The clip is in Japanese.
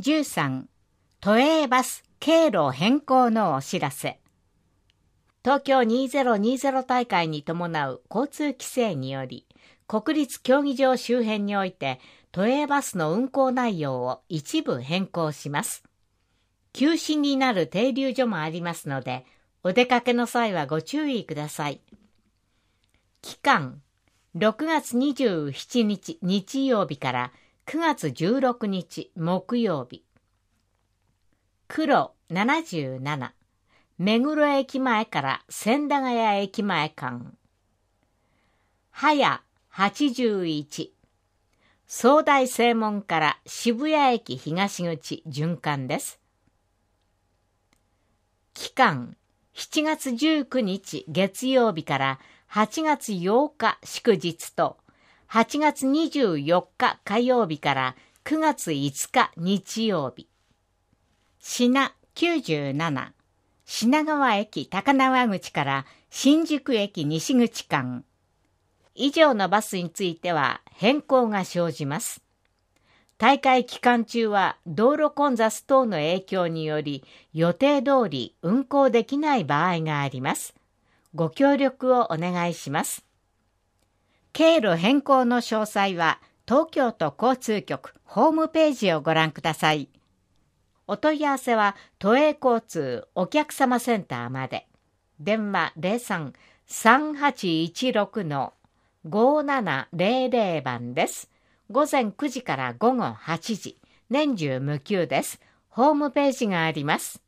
13、都営バス経路変更のお知らせ。東京2020大会に伴う交通規制により、国立競技場周辺において都営バスの運行内容を一部変更します。休止になる停留所もありますので、お出かけの際はご注意ください。期間、6月27日日曜日から9月16日木曜日。黒77、目黒駅前から千駄ヶ谷駅前間。はや81、総大正門から渋谷駅東口循環です。期間、7月19日月曜日から8月8日祝日と、8月24日火曜日から9月5日日曜日。品97、品川駅高輪口から新宿駅西口間。以上のバスについては変更が生じます。大会期間中は道路混雑等の影響により予定通り運行できない場合があります。ご協力をお願いします。経路変更の詳細は東京都交通局ホームページをご覧ください。お問い合わせは都営交通お客様センターまで。電話03-3816-5700番です。午前9時から午後8時、年中無休です。ホームページがあります。